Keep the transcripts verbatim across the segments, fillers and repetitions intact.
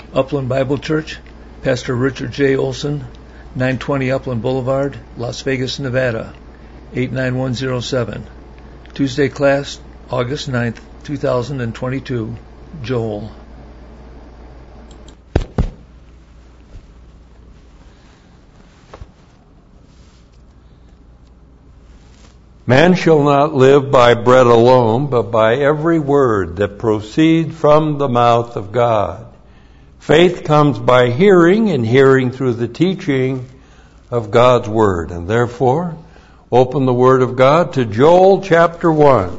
Upland Bible Church, Pastor Richard J. Olson, nine twenty Upland Boulevard, Las Vegas, Nevada, eight nine one zero seven. Tuesday class, August ninth, two thousand twenty-two. Joel. Man shall not live by bread alone, but by every word that proceeds from the mouth of God. Faith comes by hearing, and hearing through the teaching of God's Word. And therefore, open the Word of God to Joel chapter one.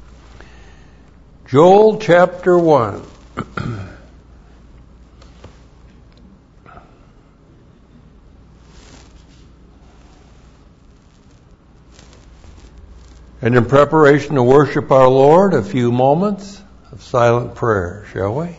Joel chapter one. And in preparation to worship our Lord, a few moments of silent prayer, shall we?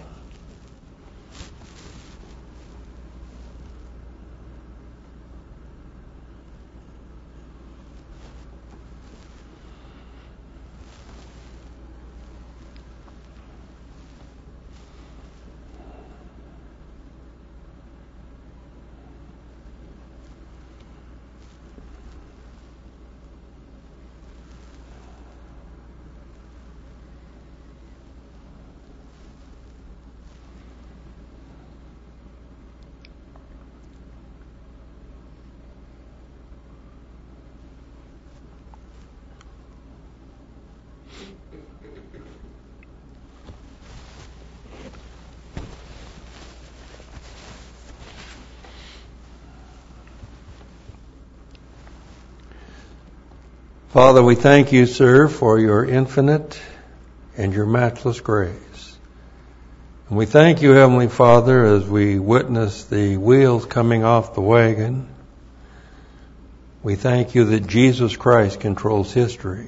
Father, we thank you, sir, for your infinite and your matchless grace. And we thank you, Heavenly Father, as we witness the wheels coming off the wagon. We thank you that Jesus Christ controls history.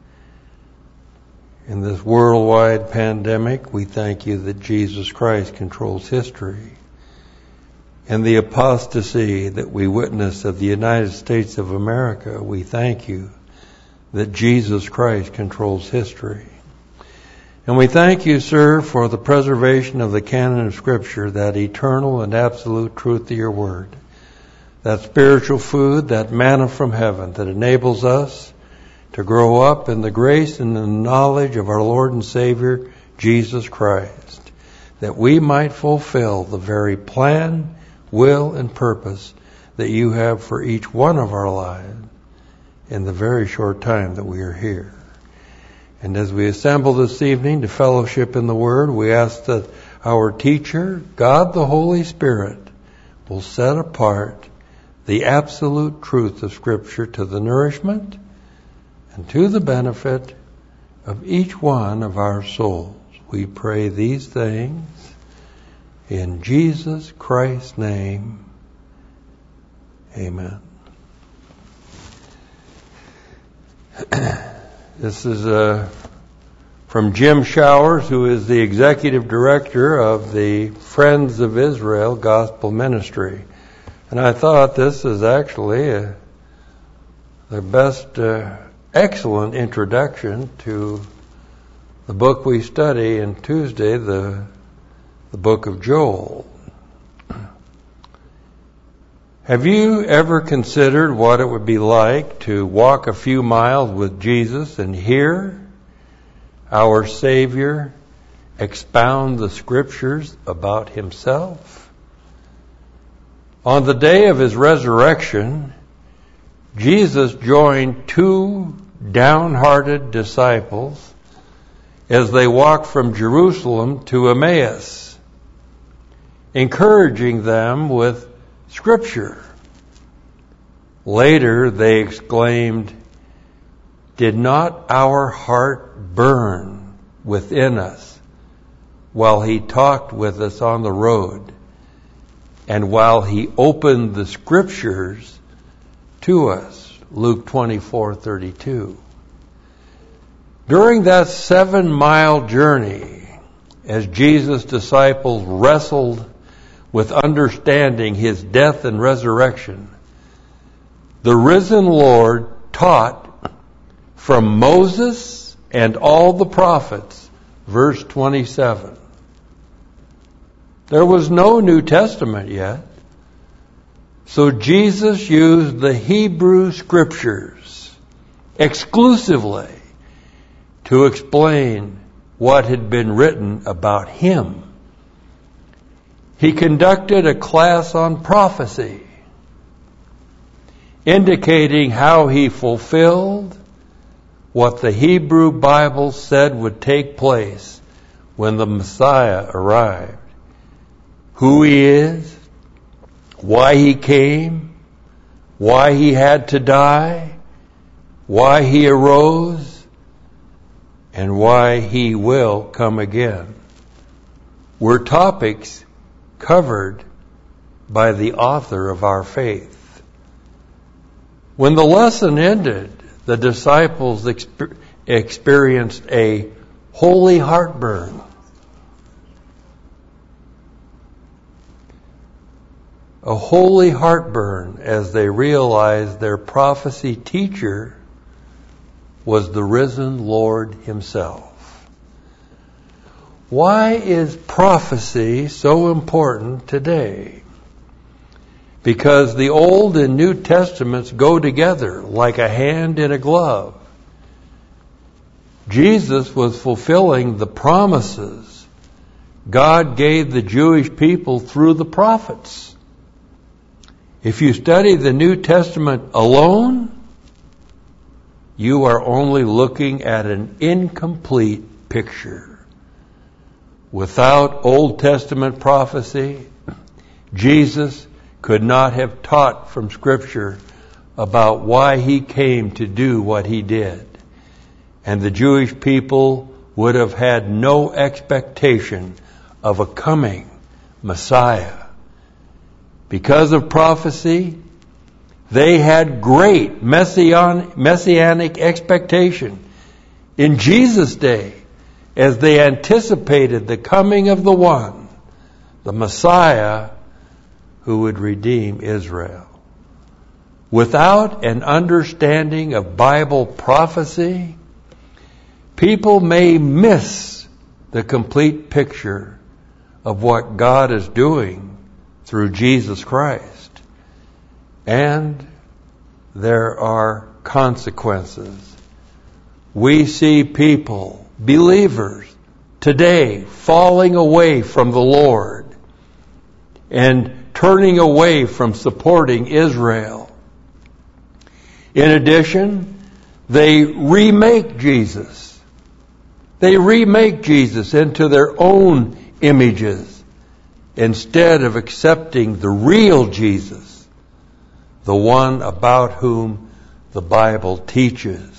In this worldwide pandemic, we thank you that Jesus Christ controls history. In the apostasy that we witness of the United States of America, we thank you that Jesus Christ controls history. And we thank you, sir, for the preservation of the canon of Scripture, that eternal and absolute truth of your word, that spiritual food, that manna from heaven that enables us to grow up in the grace and the knowledge of our Lord and Savior, Jesus Christ, that we might fulfill the very plan, will, and purpose that you have for each one of our lives in the very short time that we are here. And as we assemble this evening to fellowship in the Word, we ask that our teacher, God the Holy Spirit, will set apart the absolute truth of Scripture to the nourishment and to the benefit of each one of our souls. We pray these things in Jesus Christ's name. Amen. This is uh, from Jim Showers, who is the executive director of the Friends of Israel Gospel Ministry. And I thought this is actually a, the best, uh, excellent introduction to the book we study in Tuesday, the, the book of Joel. Have you ever considered what it would be like to walk a few miles with Jesus and hear our Savior expound the Scriptures about himself? On the day of his resurrection, Jesus joined two downhearted disciples as they walked from Jerusalem to Emmaus, encouraging them with Scripture. Later they exclaimed, "Did not our heart burn within us while he talked with us on the road and while he opened the Scriptures to us?" Luke twenty-four thirty-two. During that seven-mile journey, as Jesus' disciples wrestled with understanding his death and resurrection, the risen Lord taught from Moses and all the prophets, verse twenty-seven. There was no New Testament yet. So Jesus used the Hebrew Scriptures exclusively to explain what had been written about him. He conducted a class on prophecy, indicating how he fulfilled what the Hebrew Bible said would take place when the Messiah arrived. Who he is, why he came, why he had to die, why he arose, and why he will come again, were topics covered by the author of our faith. When the lesson ended, the disciples exper- experienced a holy heartburn. A holy heartburn as they realized their prophecy teacher was the risen Lord himself. Why is prophecy so important today? Because the Old and New Testaments go together like a hand in a glove. Jesus was fulfilling the promises God gave the Jewish people through the prophets. If you study the New Testament alone, you are only looking at an incomplete picture. Without Old Testament prophecy, Jesus could not have taught from Scripture about why he came to do what he did. And the Jewish people would have had no expectation of a coming Messiah. Because of prophecy, they had great messian- messianic expectation in Jesus' day as they anticipated the coming of the one, the Messiah, who would redeem Israel. Without an understanding of Bible prophecy, people may miss the complete picture of what God is doing through Jesus Christ. And there are consequences. We see people, believers, today falling away from the Lord and turning away from supporting Israel. In addition, they remake Jesus. They remake Jesus into their own images instead of accepting the real Jesus, the one about whom the Bible teaches.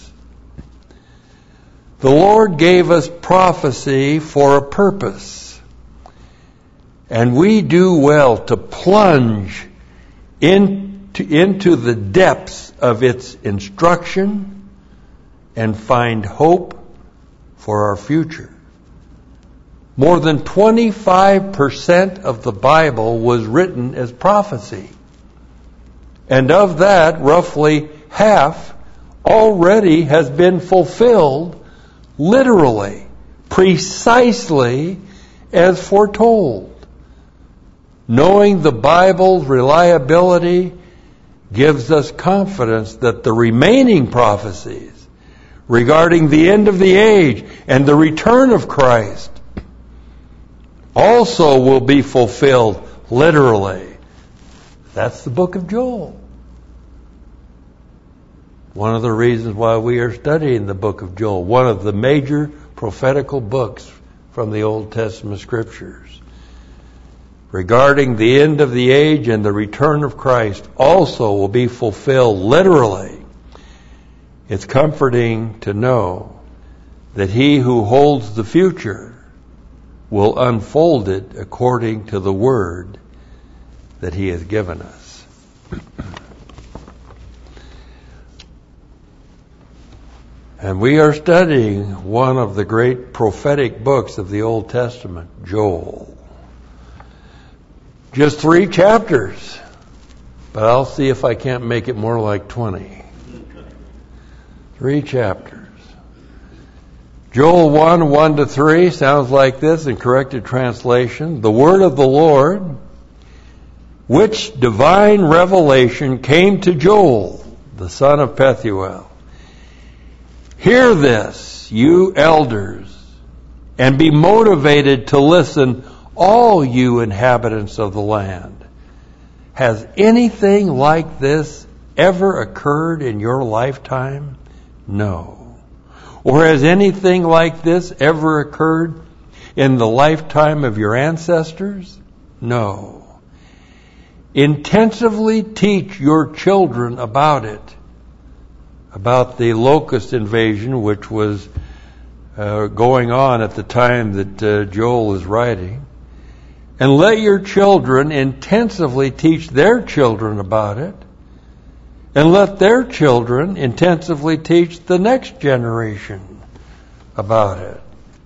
The Lord gave us prophecy for a purpose, and we do well to plunge into, into the depths of its instruction and find hope for our future. More than twenty-five percent of the Bible was written as prophecy. And of that, roughly half already has been fulfilled literally, precisely as foretold. Knowing the Bible's reliability gives us confidence that the remaining prophecies regarding the end of the age and the return of Christ also will be fulfilled literally. That's the book of Joel. One of the reasons why we are studying the book of Joel, one of the major prophetical books from the Old Testament Scriptures, regarding the end of the age and the return of Christ, also will be fulfilled literally. It's comforting to know that he who holds the future will unfold it according to the word that he has given us. And we are studying one of the great prophetic books of the Old Testament, Joel. Just three chapters, but I'll see if I can't make it more like twenty. Three chapters. Joel one, one to three sounds like this in corrected translation. The word of the Lord, which divine revelation came to Joel, the son of Pethuel. Hear this, you elders, and be motivated to listen, all you inhabitants of the land. Has anything like this ever occurred in your lifetime? No. Or has anything like this ever occurred in the lifetime of your ancestors? No. Intensively teach your children about it, about the locust invasion, which was uh, going on at the time that uh, Joel is writing. And let your children intensively teach their children about it. And let their children intensively teach the next generation about it.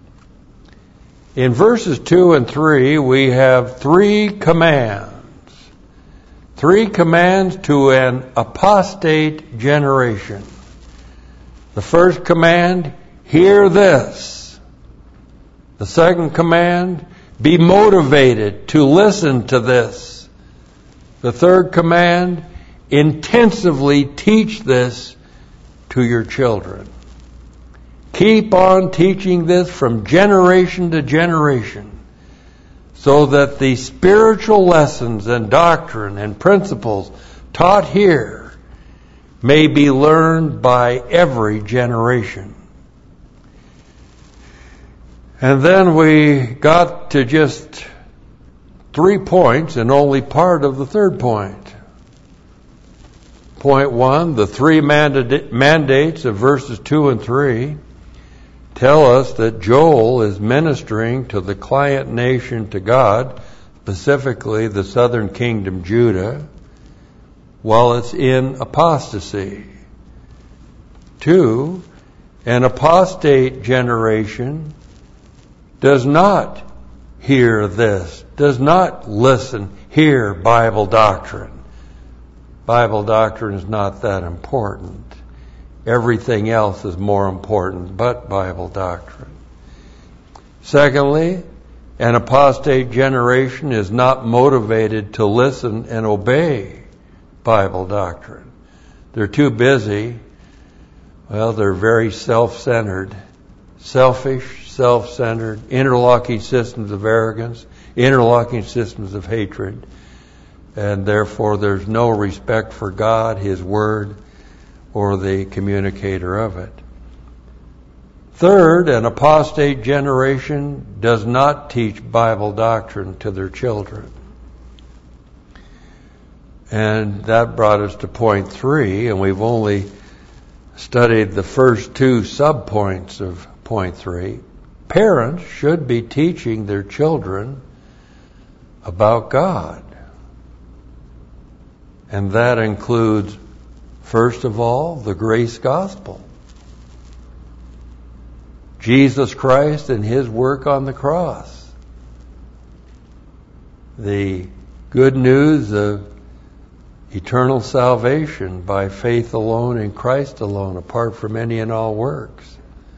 In verses two and three, we have three commands. Three commands to an apostate generation. The first command, hear this. The second command, be motivated to listen to this. The third command, intensively teach this to your children. Keep on teaching this from generation to generation, so that the spiritual lessons and doctrine and principles taught here may be learned by every generation. And then we got to just three points and only part of the third point. Point one, the three manda- mandates of verses two and three tell us that Joel is ministering to the client nation to God, specifically the southern kingdom, Judah, while it's in apostasy. Two, an apostate generation does not hear this, does not listen, hear Bible doctrine. Bible doctrine is not that important. Everything else is more important but Bible doctrine. Secondly, an apostate generation is not motivated to listen and obey Bible doctrine. They're too busy. Well, they're very self-centered, selfish, self-centered, interlocking systems of arrogance, interlocking systems of hatred, and therefore there's no respect for God, His Word, or the communicator of it. Third, an apostate generation does not teach Bible doctrine to their children. And that brought us to point three, and we've only studied the first two subpoints of point three. Parents should be teaching their children about God. And that includes, first of all, the grace gospel. Jesus Christ and His work on the cross. The good news of eternal salvation by faith alone in Christ alone, apart from any and all works.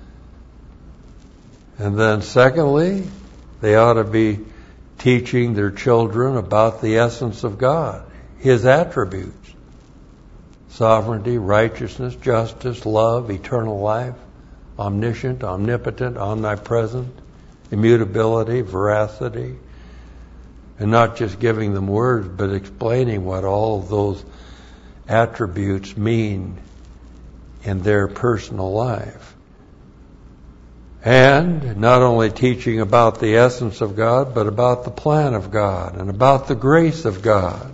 And then secondly, they ought to be teaching their children about the essence of God, His attributes. Sovereignty, righteousness, justice, love, eternal life, omniscient, omnipotent, omnipresent, immutability, veracity, and not just giving them words, but explaining what all of those attributes mean in their personal life. And not only teaching about the essence of God, but about the plan of God and about the grace of God.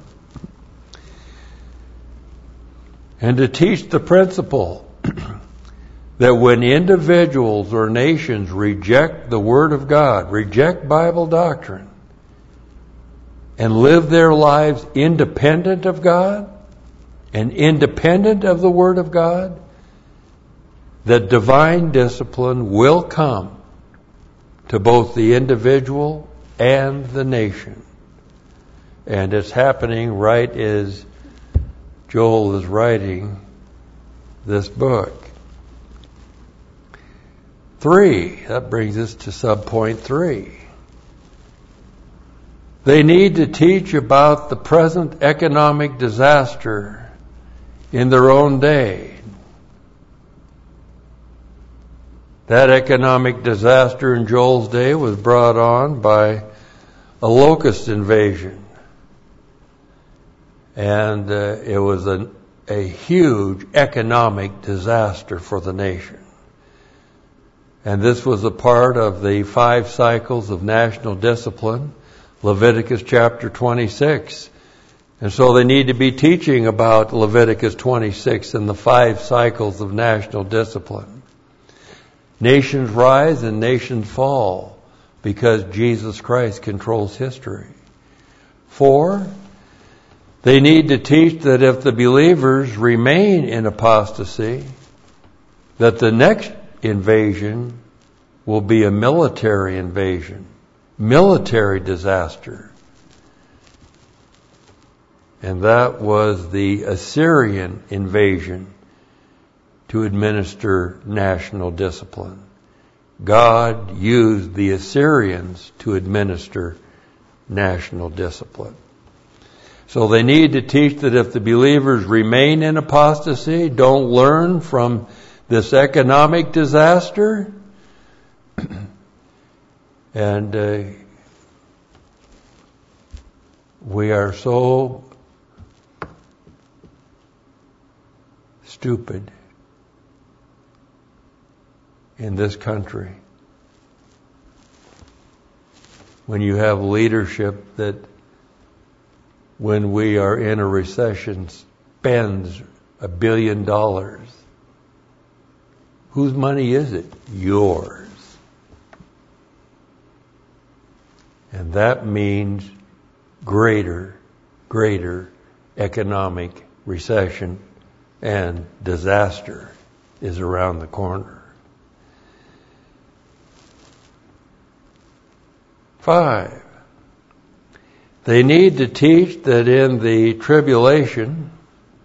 And to teach the principle that when individuals or nations reject the Word of God, reject Bible doctrine, and live their lives independent of God and independent of the Word of God, that divine discipline will come to both the individual and the nation. And it's happening right as Joel is writing this book. Three, that brings us to subpoint three. They need to teach about the present economic disaster in their own day. That economic disaster in Joel's day was brought on by a locust invasion. And uh, it was a, a huge economic disaster for the nation. And this was a part of the five cycles of national discipline, Leviticus chapter twenty-six. And so they need to be teaching about Leviticus twenty-six and the five cycles of national discipline. Nations rise and nations fall because Jesus Christ controls history. Four, they need to teach that if the believers remain in apostasy, that the next invasion will be a military invasion, military disaster. And that was the Assyrian invasion to administer national discipline. God used the Assyrians to administer national discipline. So they need to teach that if the believers remain in apostasy, don't learn from this economic disaster, and uh, we are so stupid in this country when you have leadership that, when we are in a recession, spends a billion dollars. Whose money is it? Yours. And that means greater, greater economic recession and disaster is around the corner. Five, they need to teach that in the tribulation,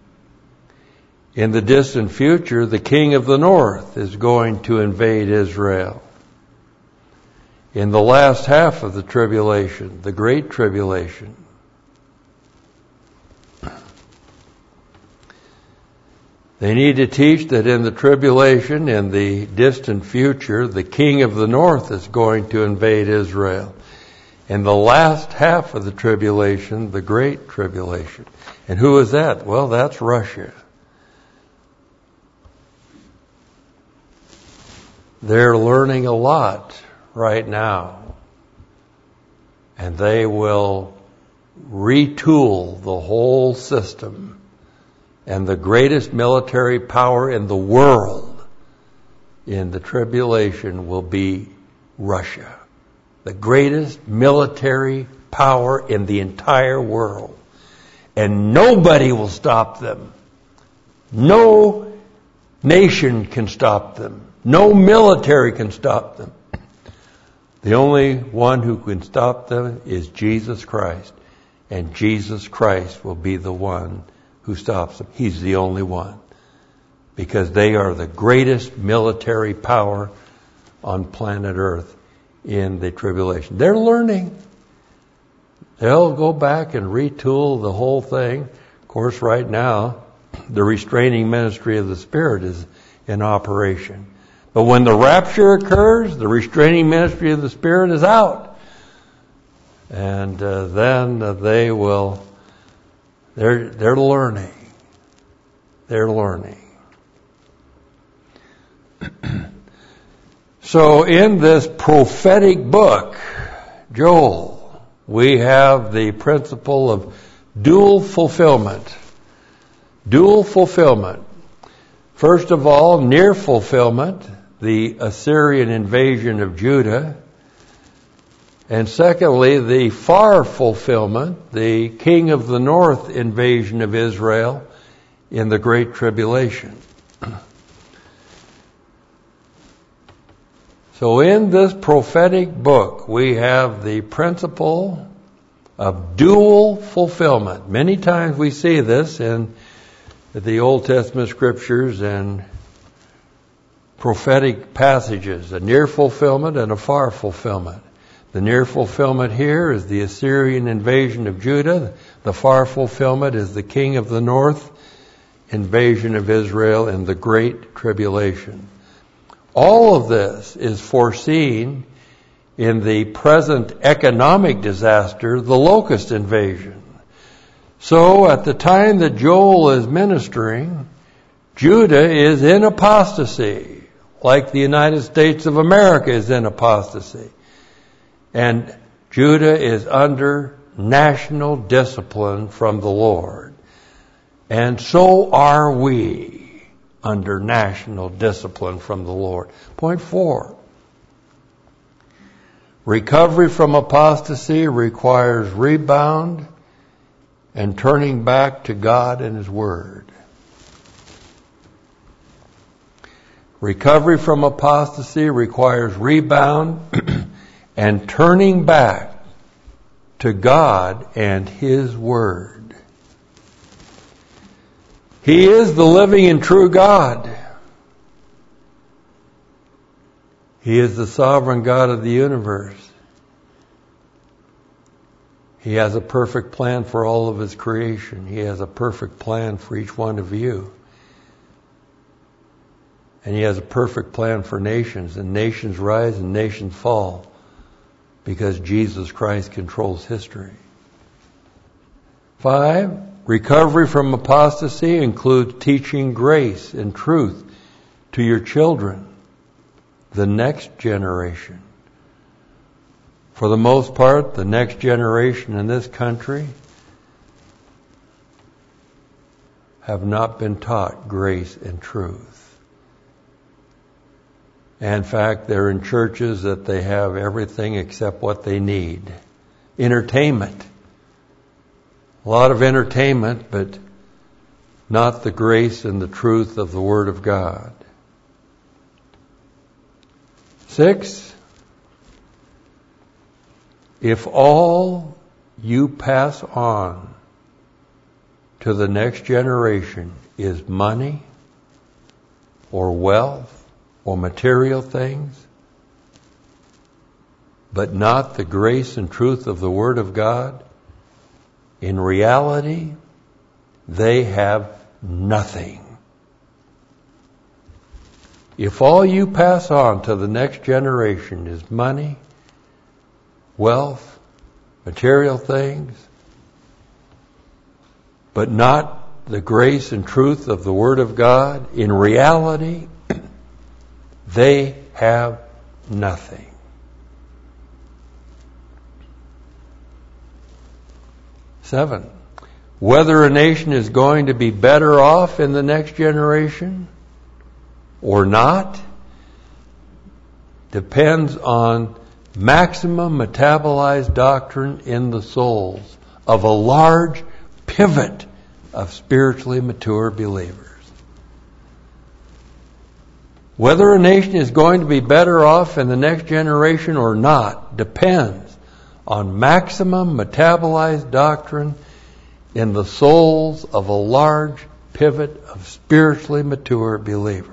in the distant future, the king of the north is going to invade Israel. In the last half of the tribulation, the great tribulation, they need to teach that in the tribulation, in the distant future, the king of the north is going to invade Israel. In the last half of the tribulation, the great tribulation. And who is that? Well, that's Russia. They're learning a lot right now. And they will retool the whole system. And the greatest military power in the world in the tribulation will be Russia. The greatest military power in the entire world. And nobody will stop them. No nation can stop them. No military can stop them. The only one who can stop them is Jesus Christ. And Jesus Christ will be the one who stops them. He's the only one. Because they are the greatest military power on planet Earth in the tribulation. They're learning. They'll go back and retool the whole thing. Of course, right now, the restraining ministry of the Spirit is in operation. But when the rapture occurs, the restraining ministry of the Spirit is out. And uh, then uh, they will, they're, they're learning. They're learning. So in this prophetic book, Joel, we have the principle of dual fulfillment. Dual fulfillment. First of all, near fulfillment, the Assyrian invasion of Judah. And secondly, the far fulfillment, the king of the north invasion of Israel in the Great Tribulation. So in this prophetic book, we have the principle of dual fulfillment. Many times we see this in the Old Testament scriptures, and prophetic passages, a near fulfillment and a far fulfillment. The near fulfillment here is the Assyrian invasion of Judah. The far fulfillment is the king of the north invasion of Israel in the Great Tribulation. All of this is foreseen in the present economic disaster, the locust invasion. So at the time that Joel is ministering, Judah is in apostasy, like the United States of America is in apostasy. And Judah is under national discipline from the Lord. And so are we under national discipline from the Lord. Point four. Recovery from apostasy requires rebound and turning back to God and His Word. Recovery from apostasy requires rebound and turning back to God and His Word. He is the living and true God. He is the sovereign God of the universe. He has a perfect plan for all of His creation. He has a perfect plan for each one of you. And He has a perfect plan for nations. And nations rise and nations fall because Jesus Christ controls history. Five, recovery from apostasy includes teaching grace and truth to your children, the next generation. For the most part, the next generation in this country have not been taught grace and truth. In fact, they're in churches that they have everything except what they need. Entertainment. A lot of entertainment, but not the grace and the truth of the Word of God. Six, if all you pass on to the next generation is money or wealth or material things, but not the grace and truth of the Word of God, in reality, they have nothing. If all you pass on to the next generation is money, wealth, material things, but not the grace and truth of the Word of God, in reality, they have nothing. Seven, whether a nation is going to be better off in the next generation or not depends on maximum metabolized doctrine in the souls of a large pivot of spiritually mature believers. Whether a nation is going to be better off in the next generation or not depends on maximum metabolized doctrine in the souls of a large pivot of spiritually mature believers.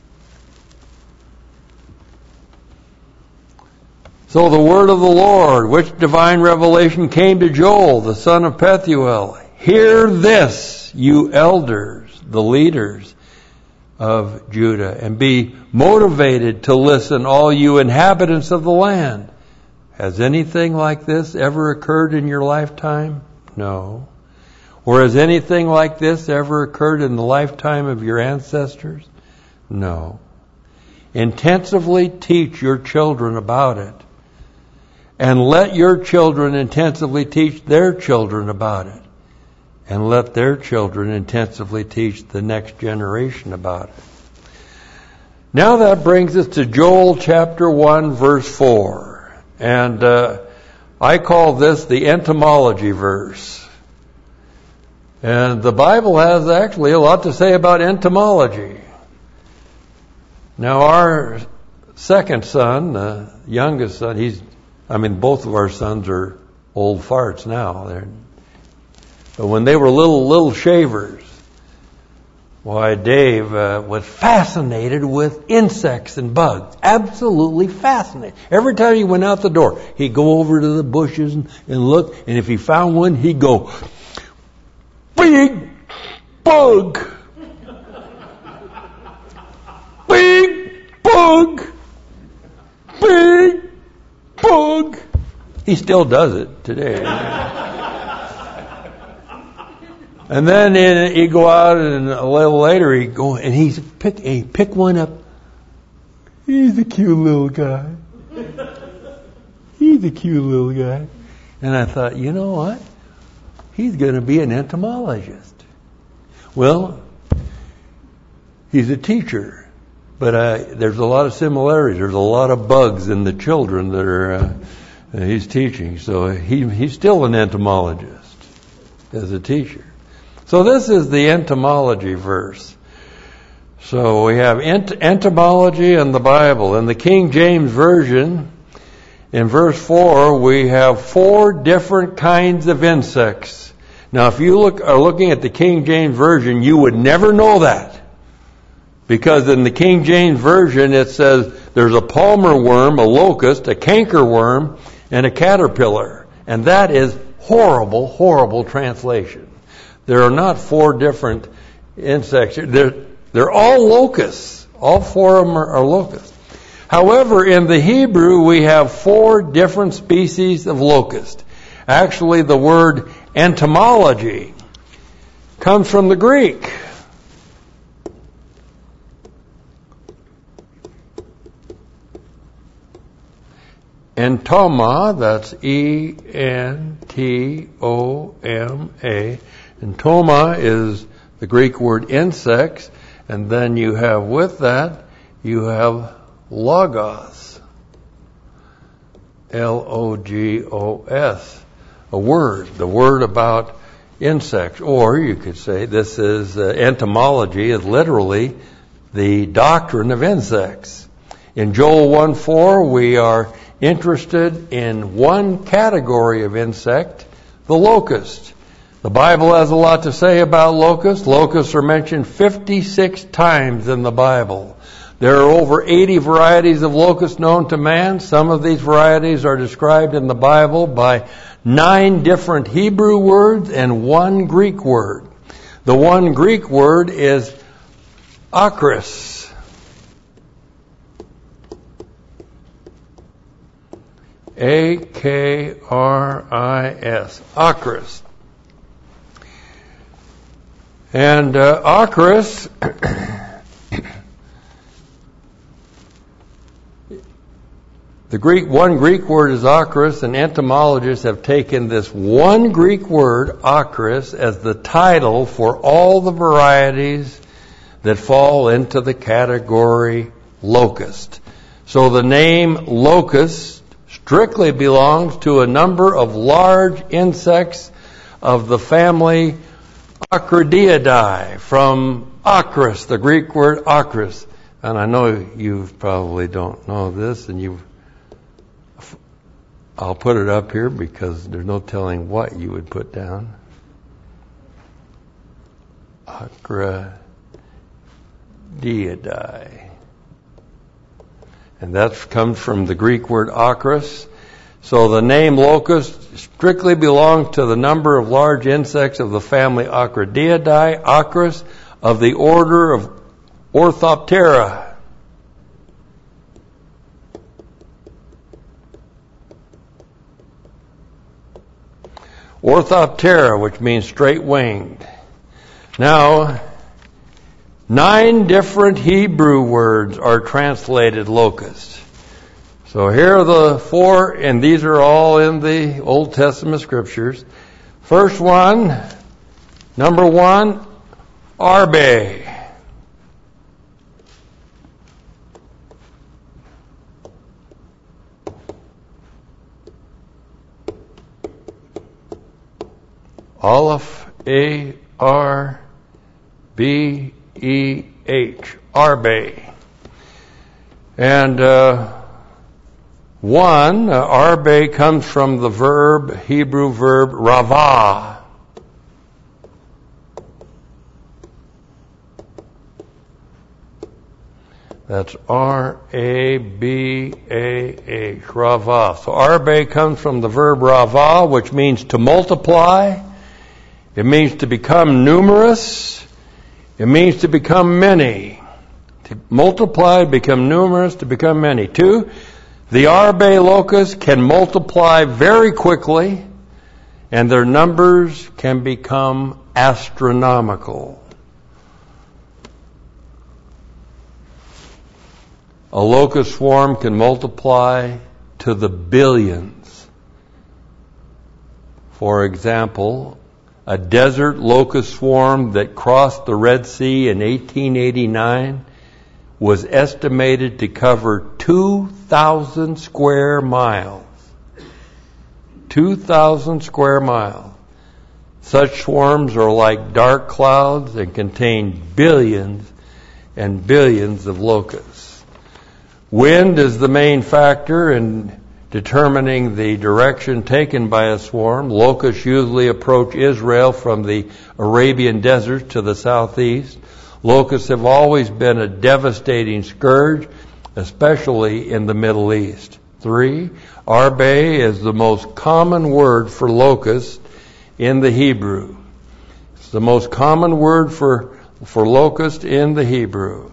So the word of the Lord, which divine revelation came to Joel, the son of Pethuel, hear this, you elders, the leaders of Judah, and be motivated to listen, all you inhabitants of the land. Has anything like this ever occurred in your lifetime? No. Or has anything like this ever occurred in the lifetime of your ancestors? No. Intensively teach your children about it. And let your children intensively teach their children about it. And let their children intensively teach the next generation about it. Now that brings us to Joel chapter one, verse four. And uh, I call this the entomology verse. And the Bible has actually a lot to say about entomology. Now our second son, the youngest son, he's, I mean, both of our sons are old farts now. They're, but when they were little, little shavers, Why, Dave uh, was fascinated with insects and bugs. Absolutely fascinated. Every time he went out the door, he'd go over to the bushes and, and look, and if he found one, he'd go, big bug! Big bug! Big bug! He still does it today. And then in, he'd go out, and a little later he'd go and he's pick he pick one up. He's a cute little guy. He's a cute little guy. And I thought, you know what? He's going to be an entomologist. Well, he's a teacher, but uh, there's a lot of similarities. There's a lot of bugs in the children that are uh, he's teaching. So he he's still an entomologist as a teacher. So this is the entomology verse. So we have ent- entomology in the Bible. In the King James Version, in verse four, we have four different kinds of insects. Now, if you look are looking at the King James Version, you would never know that. Because in the King James Version, it says there's a palmer worm, a locust, a canker worm, and a caterpillar. And that is horrible, horrible translation. There are not four different insects. They're, they're all locusts. All four of them are, are locusts. However, in the Hebrew, we have four different species of locust. Actually, the word entomology comes from the Greek. Entoma, that's E N T O M A. Entoma is the Greek word insects, and then you have with that, you have logos, L O G O S, a word, the word about insects. Or you could say this is, uh, entomology is literally the doctrine of insects. In Joel one four, we are interested in one category of insect, the locust. The Bible has a lot to say about locusts. Locusts are mentioned fifty-six times in the Bible. There are over eighty varieties of locusts known to man. Some of these varieties are described in the Bible by nine different Hebrew words and one Greek word. The one Greek word is akris. A K R I S. Akris. And uh, akris, the Greek, one Greek word is akris, and entomologists have taken this one Greek word, akris, as the title for all the varieties that fall into the category locust. So the name locust strictly belongs to a number of large insects of the family Acridiidae, from akris, the Greek word akris. And I know you probably don't know this, and you I'll put it up here because there's no telling what you would put down. Acridiidae. And that comes from the Greek word akris. So the name locust strictly belongs to the number of large insects of the family Acridiidae, akris, of the order of Orthoptera. Orthoptera, which means straight-winged. Now, nine different Hebrew words are translated locust. So here are the four, and these are all in the Old Testament scriptures. First one, number one, arbe. Aleph, A R B E H, arbe. And uh, one, uh, arbe comes from the verb, Hebrew verb, ravah. That's R A B A H, Rava. So arbe comes from the verb rava, which means to multiply. It means to become numerous. It means to become many. To multiply, become numerous, to become many. Two, the arbe locusts can multiply very quickly, and their numbers can become astronomical. A locust swarm can multiply to the billions. For example, a desert locust swarm that crossed the Red Sea in eighteen eighty-nine was estimated to cover two thousand square miles. two thousand square miles. Such swarms are like dark clouds and contain billions and billions of locusts. Wind is the main factor in determining the direction taken by a swarm. Locusts usually approach Israel from the Arabian desert to the southeast. Locusts have always been a devastating scourge, especially in the Middle East. Three, arbe is the most common word for locust in the Hebrew. It's the most common word for, for locust in the Hebrew.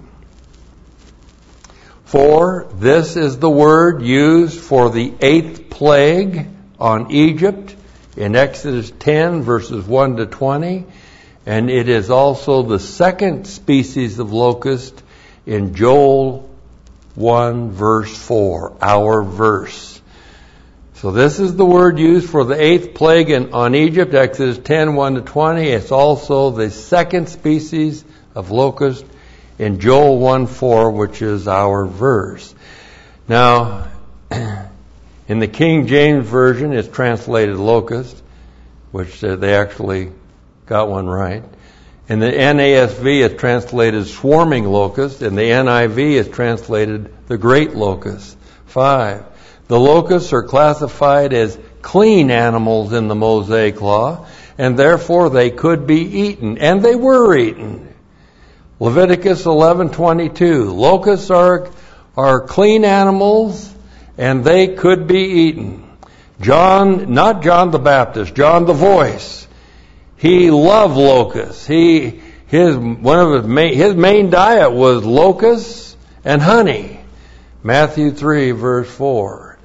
Four, this is the word used for the eighth plague on Egypt in Exodus ten, verses one to twenty. And it is also the second species of locust in Joel one, verse four, our verse. So this is the word used for the eighth plague in, on Egypt, Exodus ten, one to twenty. It's also the second species of locust in Joel one four, which is our verse. Now, in the King James Version, it's translated locust, which uh, they actually got one right. In the N A S V, it's translated swarming locust, and the N I V is translated the great locust. Five, the locusts are classified as clean animals in the Mosaic Law, and therefore they could be eaten, and they were eaten. Leviticus eleven twenty-two, locusts are, are clean animals, and they could be eaten. John, not John the Baptist, John the Voice, he loved locusts. He, his, one of his main, his main diet was locusts and honey. Matthew three, verse four.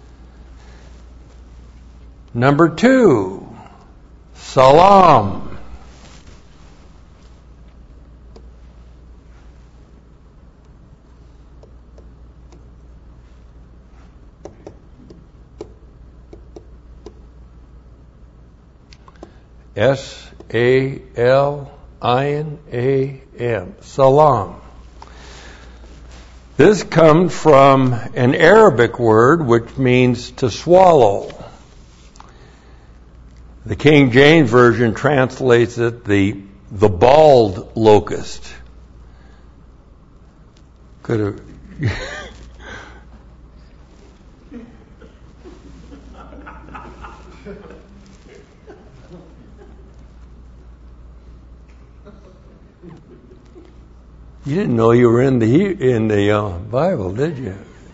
Number two, salam. S A L I N A M, salam. This comes from an Arabic word which means to swallow. The King James Version translates it the the bald locust. Could have. You didn't know you were in the in the uh, Bible, did you?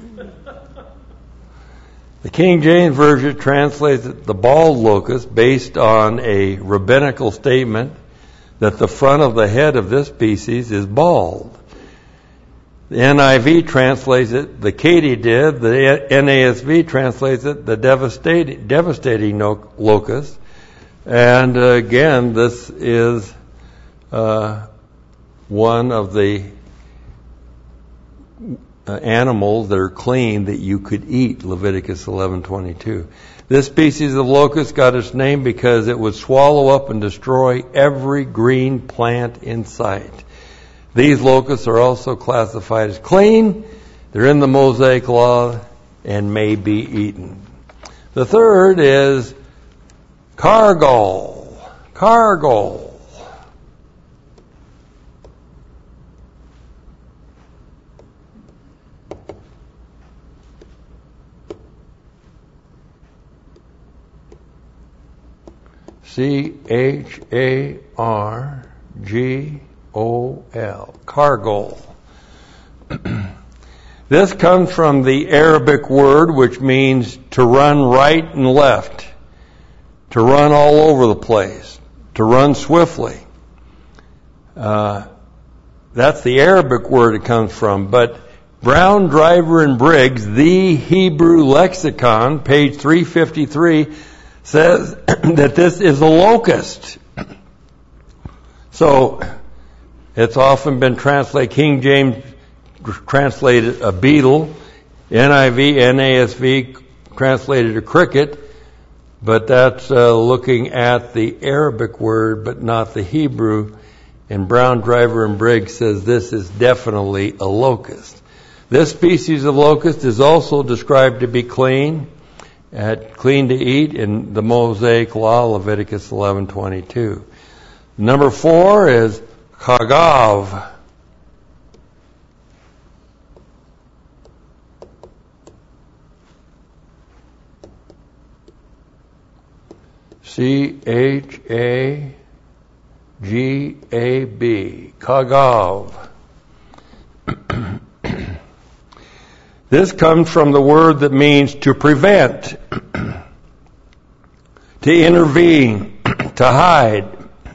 The King James Version translates it the bald locust based on a rabbinical statement that the front of the head of this species is bald. The N I V translates it the katydid. The N A S V translates it the devastating, devastating locust. And uh, again, this is uh, one of the uh, animals that are clean that you could eat, Leviticus eleven twenty-two. This species of locust got its name because it would swallow up and destroy every green plant in sight. These locusts are also classified as clean. They're in the Mosaic Law and may be eaten. The third is cargol. Cargol. C H A R G O L. Cargol. This comes from the Arabic word which means to run right and left, to run all over the place, to run swiftly. Uh, that's the Arabic word it comes from. But Brown, Driver, and Briggs, the Hebrew lexicon, page three fifty-three, says that this is a locust. So it's often been translated, King James translated a beetle, N I V, N A S V translated a cricket, but that's uh, looking at the Arabic word, but not the Hebrew. And Brown, Driver, and Briggs says this is definitely a locust. This species of locust is also described to be clean, at clean to eat in the Mosaic Law, Leviticus eleven twenty-two. Number four is chagav. C H A G A B, chagav. This comes from the word that means to prevent, to intervene, to hide.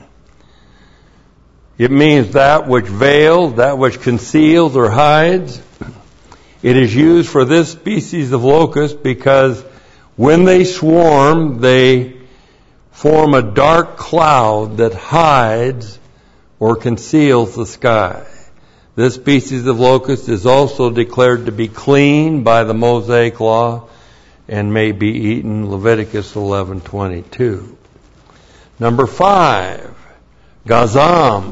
It means that which veils, that which conceals or hides. It is used for this species of locust because when they swarm, they form a dark cloud that hides or conceals the sky. This species of locust is also declared to be clean by the Mosaic Law and may be eaten, Leviticus eleven twenty-two. Number five, gazam.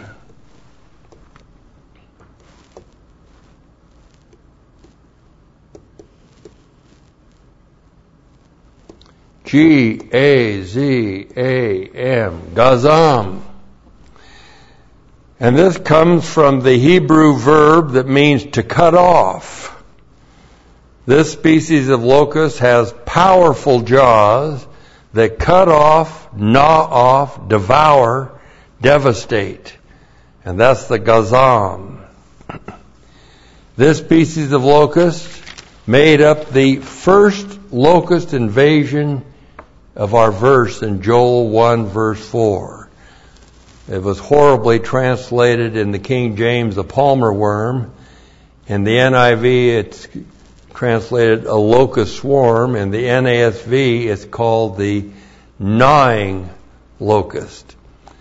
G A Z A M, gazam. And this comes from the Hebrew verb that means to cut off. This species of locust has powerful jaws that cut off, gnaw off, devour, devastate. And that's the gazam. This species of locust made up the first locust invasion of our verse in Joel one verse four. It was horribly translated in the King James, a palmer worm. In the N I V, it's translated a locust swarm. In the N A S V, it's called the gnawing locust.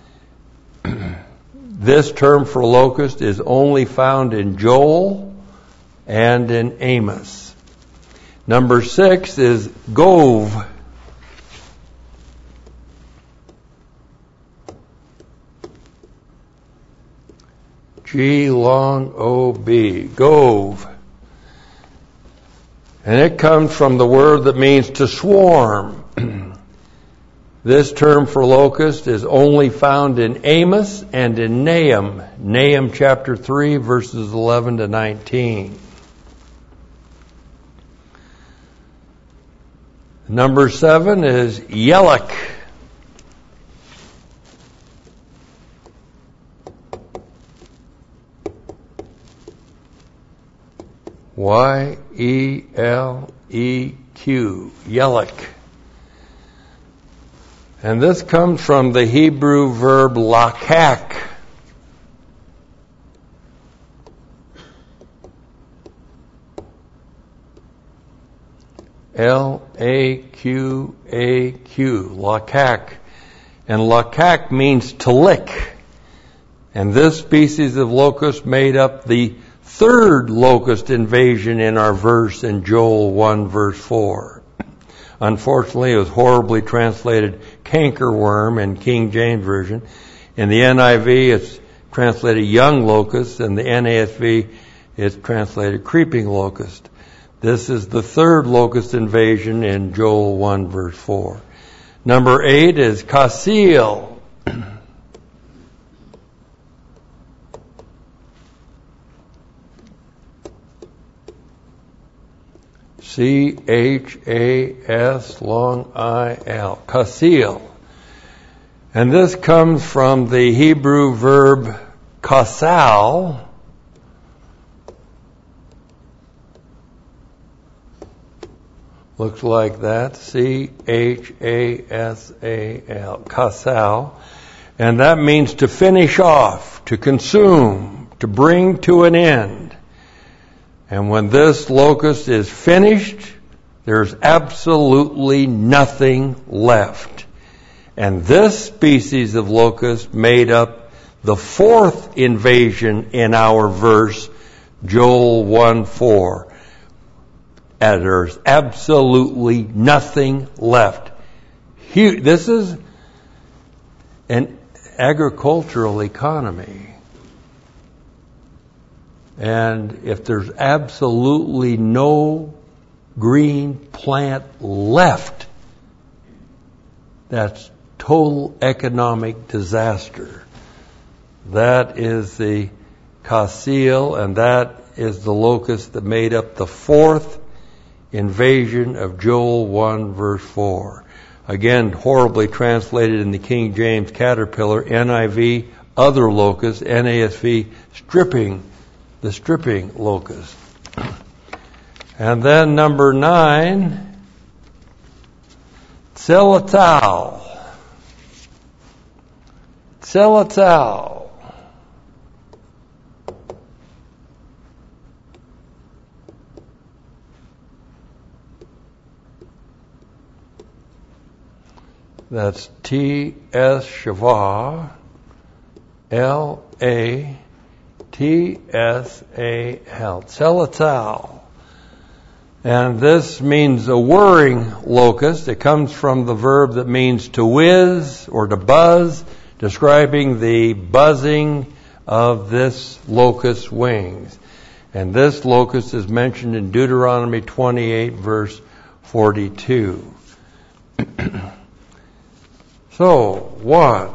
This term for locust is only found in Joel and in Amos. Number six is gove. G long O B, gove. And it comes from the word that means to swarm. This term for locust is only found in Amos and in Nahum, Nahum chapter three, verses eleven to nineteen. Number seven is yelek. Y E L E Q, yelek. And this comes from the Hebrew verb lakak. L A Q A Q, lakak. And lakak means to lick. And this species of locust made up the third locust invasion in our verse in Joel one verse four. Unfortunately, it was horribly translated cankerworm in King James Version. In the N I V, it's translated young locust. In the N A S V, it's translated creeping locust. This is the third locust invasion in Joel one verse four. Number eight is kasil. C H A S long I L, kasil. And this comes from the Hebrew verb kasal. Looks like that. C H A S A L. Chasal. And that means to finish off, to consume, to bring to an end. And when this locust is finished, there's absolutely nothing left. And this species of locust made up the fourth invasion in our verse, Joel one four. And there's absolutely nothing left. This is an agricultural economy. And if there's absolutely no green plant left, that's total economic disaster. That is the Chasal, and that is the locust that made up the fourth invasion of Joel one verse four. Again, horribly translated in the King James caterpillar, N I V, other locust, N A S V, stripping, the stripping locust. And then number nine, Tselataal. Tselataal. That's T S Shavah, L A T S A L. Tselataal. And this means a whirring locust. It comes from the verb that means to whiz or to buzz, describing the buzzing of this locust's wings. And this locust is mentioned in Deuteronomy twenty-eight, verse forty-two. So, one.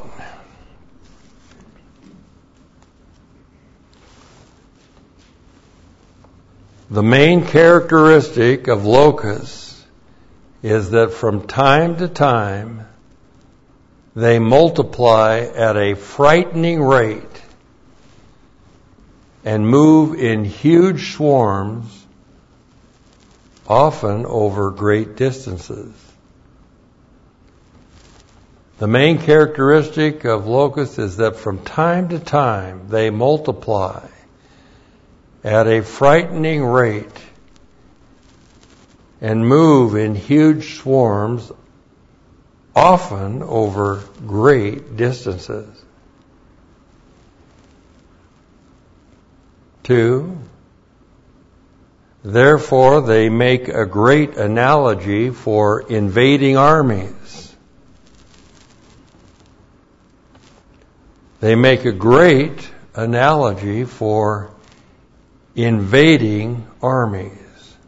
The main characteristic of locusts is that from time to time they multiply at a frightening rate and move in huge swarms, often over great distances. The main characteristic of locusts is that from time to time they multiply at a frightening rate and move in huge swarms, often over great distances. Two, therefore they make a great analogy for invading armies. They make a great analogy for invading armies.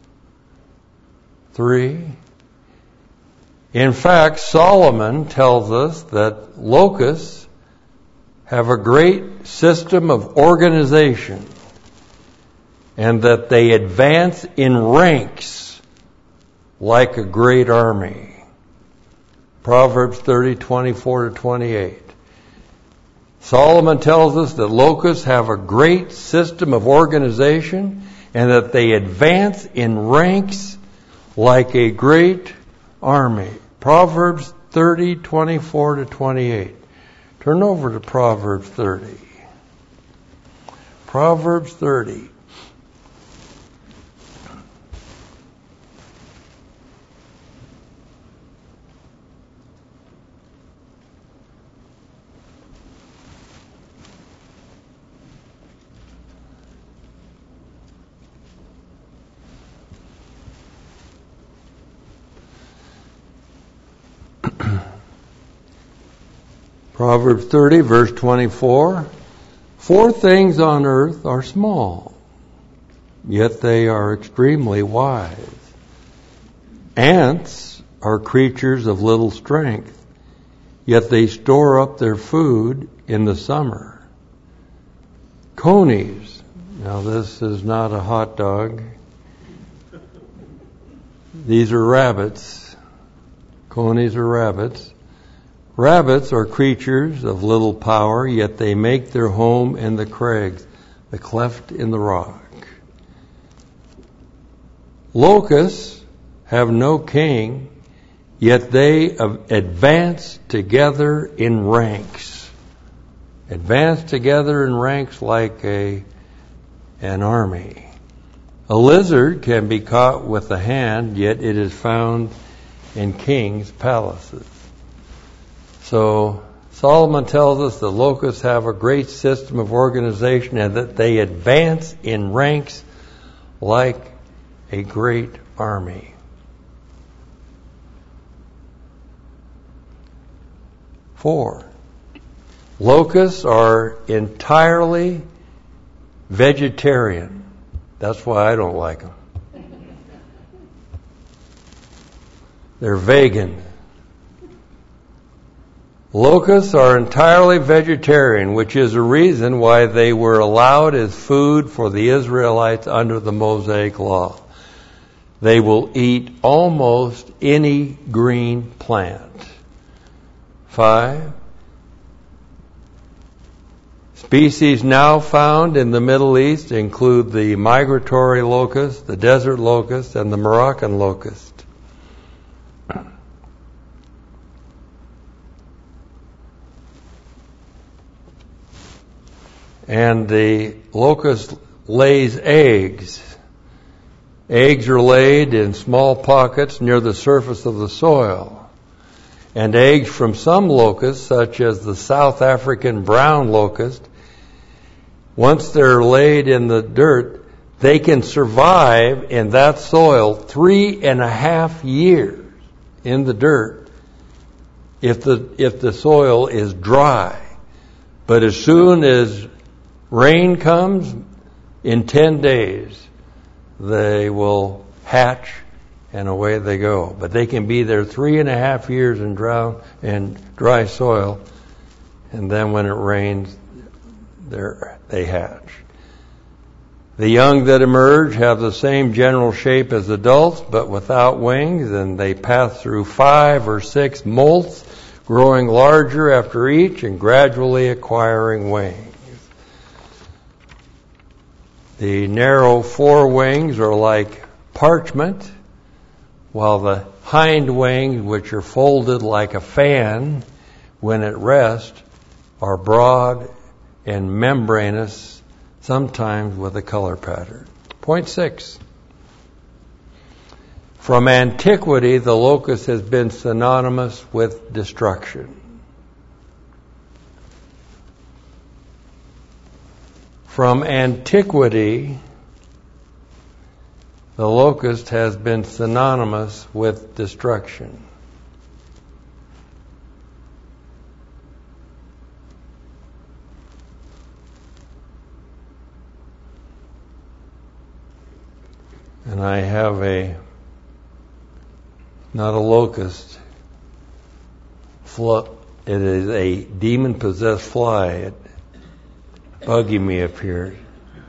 Three, in fact, Solomon tells us that locusts have a great system of organization and that they advance in ranks like a great army. Proverbs thirty, twenty-four to twenty-eight. Solomon tells us that locusts have a great system of organization and that they advance in ranks like a great army. Proverbs thirty, twenty-four to twenty-eight. Turn over to Proverbs thirty. Proverbs thirty. Proverbs thirty, verse twenty-four. Four things on earth are small, yet they are extremely wise. Ants are creatures of little strength, yet they store up their food in the summer. Conies, now this is not a hot dog. These are rabbits. Conies are rabbits. Rabbits are creatures of little power, yet they make their home in the crags, the cleft in the rock. Locusts have no king, yet they advance together in ranks. Advance together in ranks like a an army. A lizard can be caught with the hand, yet it is found in kings' palaces. So Solomon tells us the locusts have a great system of organization and that they advance in ranks like a great army. Four, locusts are entirely vegetarian. That's why I don't like them. They're vegan. Locusts are entirely vegetarian, which is a reason why they were allowed as food for the Israelites under the Mosaic Law. They will eat almost any green plant. Five, species now found in the Middle East include the migratory locust, the desert locust, and the Moroccan locust. And the locust lays eggs. Eggs are laid in small pockets near the surface of the soil. And eggs from some locusts, such as the South African brown locust, once they're laid in the dirt, they can survive in that soil three and a half years in the dirt if the if the soil is dry. But as soon as rain comes, in ten days, they will hatch and away they go. But they can be there three and a half years in dry, in dry soil, and then when it rains, they're, they hatch. The young that emerge have the same general shape as adults, but without wings, and they pass through five or six molts, growing larger after each and gradually acquiring wings. The narrow forewings are like parchment, while the hind wings, which are folded like a fan when at rest, are broad and membranous, sometimes with a color pattern. Point six. From antiquity, the locust has been synonymous with destruction. From antiquity, the locust has been synonymous with destruction. And I have a, not a locust, it is a demon-possessed fly. It bugging me up here.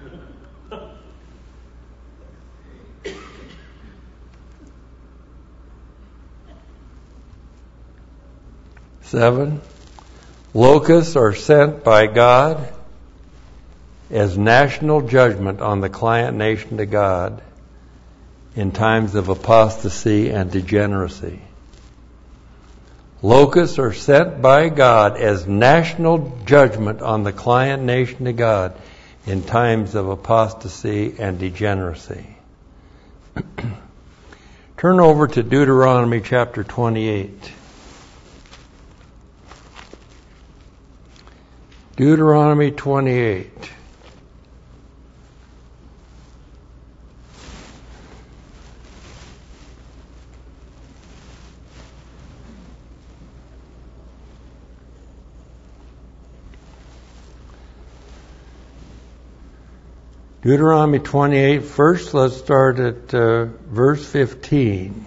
Seven, locusts are sent by God as national judgment on the client nation to God in times of apostasy and degeneracy. Locusts are sent by God as national judgment on the client nation to God in times of apostasy and degeneracy. Turn over to Deuteronomy chapter twenty-eight. Deuteronomy twenty-eight. Deuteronomy twenty-eight, first let's start at uh, verse fifteen.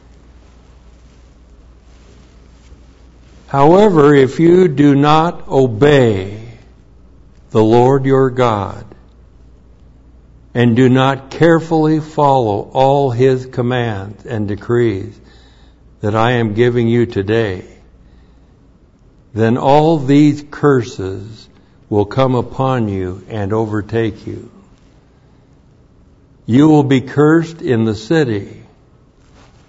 However, if you do not obey the Lord your God and do not carefully follow all his commands and decrees that I am giving you today, then all these curses will come upon you and overtake you. You will be cursed in the city,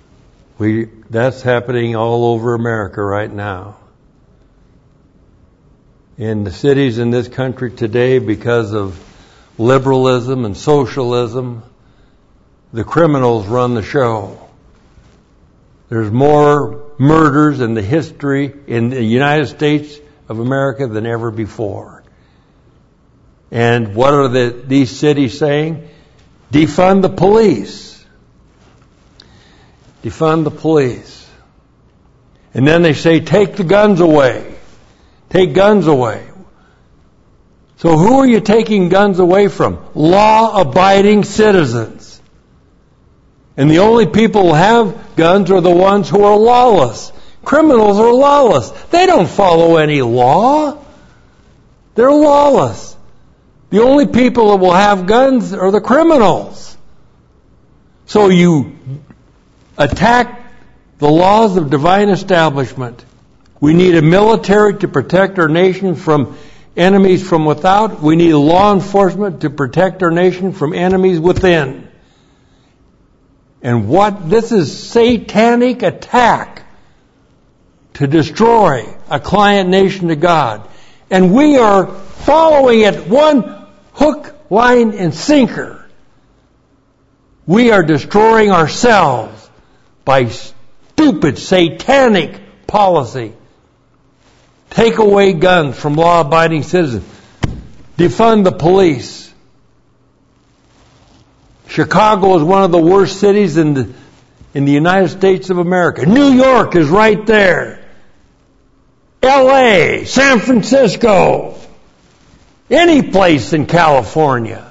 We, that's happening all over America right now. In the cities in this country today, because of liberalism and socialism, the criminals run the show. There's more murders in the history in the United States of America than ever before. And what are the, these cities saying? Defund the police. Defund the police. And then they say, take the guns away. Take guns away. So who are you taking guns away from? Law-abiding citizens. And the only people who have guns are the ones who are lawless. Criminals are lawless. They don't follow any law. They're lawless. The only people that will have guns are the criminals. So you attack the laws of divine establishment. We need a military to protect our nation from enemies from without. We need law enforcement to protect our nation from enemies within. And what? This is satanic attack to destroy a client nation to God. And we are following it one hook, line, and sinker. We are destroying ourselves by stupid satanic policy. Take away guns from law-abiding citizens. Defund the police. Chicago is one of the worst cities in the, in the United States of America. New York is right there. L A, San Francisco, any place in California.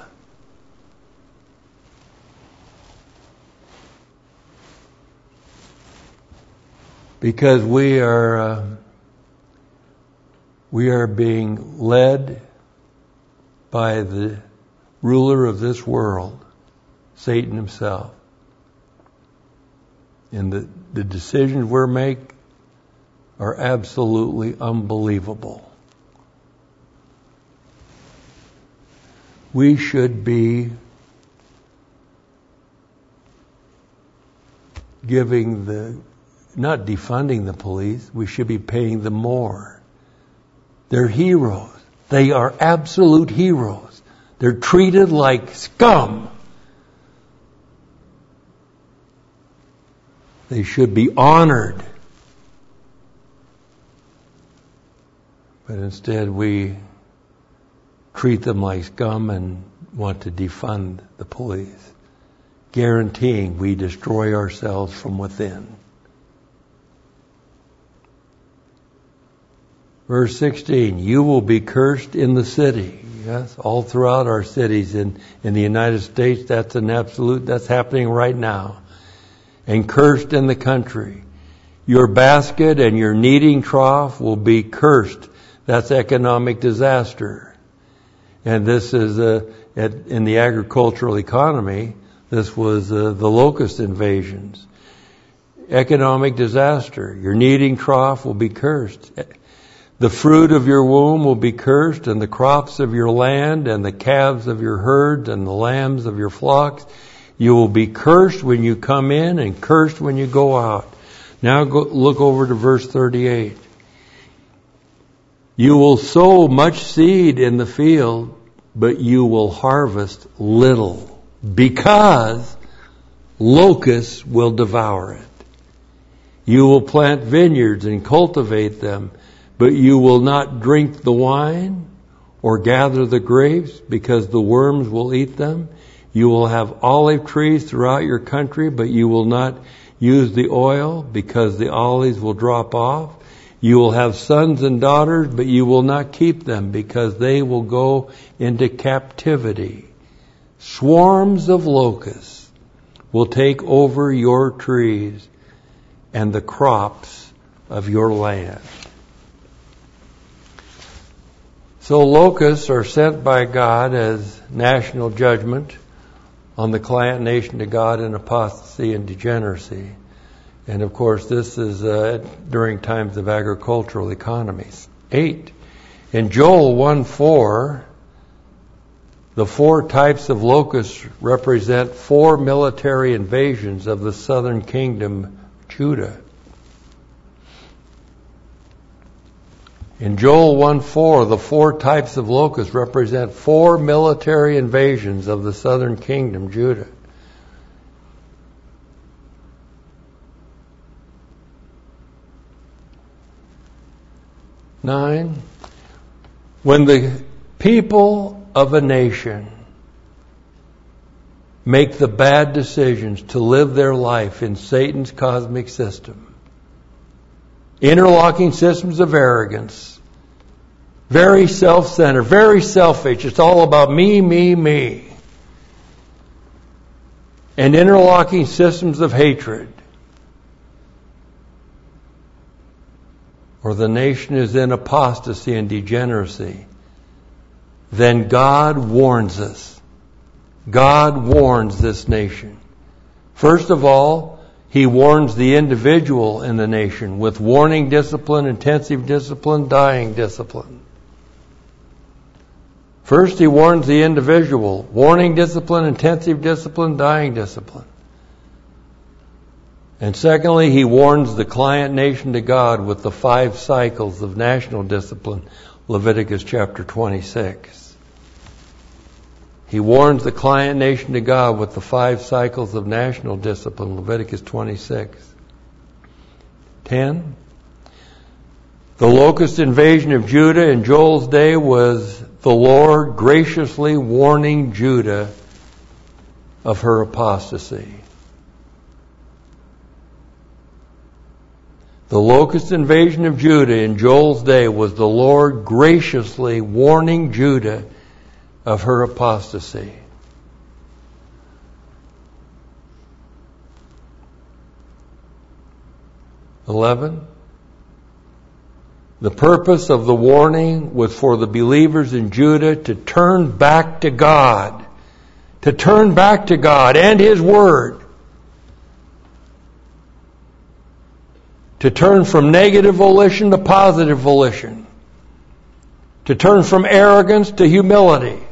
Because we are... Uh, We are being led by the ruler of this world, Satan himself. And the, the decisions we make are absolutely unbelievable. We should be giving the, not defunding the police, we should be paying them more. They're heroes. They are absolute heroes. They're treated like scum. They should be honored. But instead we treat them like scum and want to defund the police, guaranteeing we destroy ourselves from within. Verse sixteen, you will be cursed in the city. Yes, all throughout our cities in, in the United States, that's an absolute, that's happening right now. And cursed in the country. Your basket and your kneading trough will be cursed. That's economic disaster. And this is, uh, at, in the agricultural economy, this was uh, the locust invasions. Economic disaster. Your kneading trough will be cursed. The fruit of your womb will be cursed, and the crops of your land, and the calves of your herds, and the lambs of your flocks. You will be cursed when you come in, and cursed when you go out. Now go, look over to verse thirty-eight. You will sow much seed in the field, but you will harvest little, because locusts will devour it. You will plant vineyards and cultivate them, but you will not drink the wine or gather the grapes, because the worms will eat them. You will have olive trees throughout your country, but you will not use the oil, because the olives will drop off. You will have sons and daughters, but you will not keep them, because they will go into captivity. Swarms of locusts will take over your trees and the crops of your land. So locusts are sent by God as national judgment on the client nation to God in apostasy and degeneracy. And of course, this is uh, during times of agricultural economies. Eight. In Joel one four, the four types of locusts represent four military invasions of the southern kingdom Judah. In Joel one four, the four types of locusts represent four military invasions of the southern kingdom, Judah. Nine, when the people of a nation make the bad decisions to live their life in Satan's cosmic system, interlocking systems of arrogance, very self-centered, very selfish, it's all about me, me, me, and interlocking systems of hatred, or the nation is in apostasy and degeneracy, then God warns us. God warns this nation. First of all, He warns the individual in the nation with warning discipline, intensive discipline, dying discipline. First, He warns the individual, warning discipline, intensive discipline, dying discipline. And secondly, He warns the client nation to God with the five cycles of national discipline, Leviticus chapter twenty-six. He warns the client nation to God with the five cycles of national discipline, Leviticus twenty-six. Ten. The locust invasion of Judah in Joel's day was the Lord graciously warning Judah of her apostasy. The locust invasion of Judah in Joel's day was the Lord graciously warning Judah of her apostasy. Eleven. The purpose of the warning was for the believers in Judah to turn back to God, to turn back to God and His Word, to turn from negative volition to positive volition, to turn from arrogance to humility.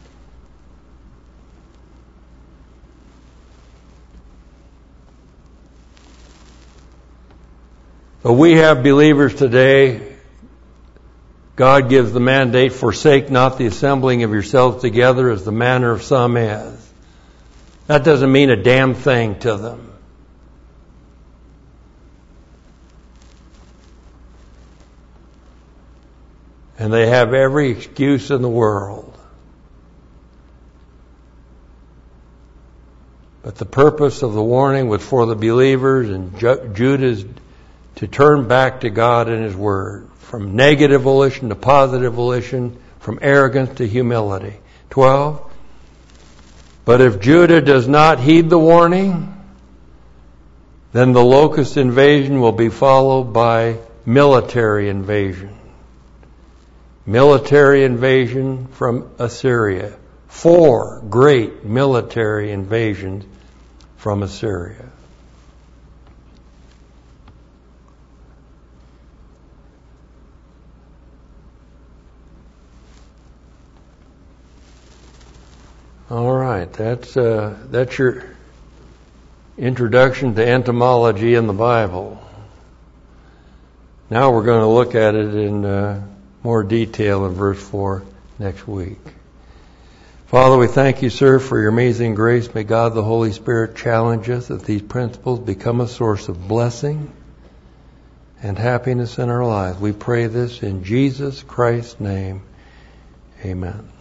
But we have believers today, God gives the mandate, forsake not the assembling of yourselves together as the manner of some is. That doesn't mean a damn thing to them. And they have every excuse in the world. But the purpose of the warning was for the believers in Judah to turn back to God and His Word, from negative volition to positive volition, from arrogance to humility. Twelve. But if Judah does not heed the warning, then the locust invasion will be followed by military invasion. Military invasion from Assyria. Four great military invasions from Assyria. All right, that's uh, that's your introduction to entomology in the Bible. Now we're going to look at it in uh, more detail in verse four next week. Father, we thank you, sir, for your amazing grace. May God the Holy Spirit challenge us that these principles become a source of blessing and happiness in our lives. We pray this in Jesus Christ's name. Amen.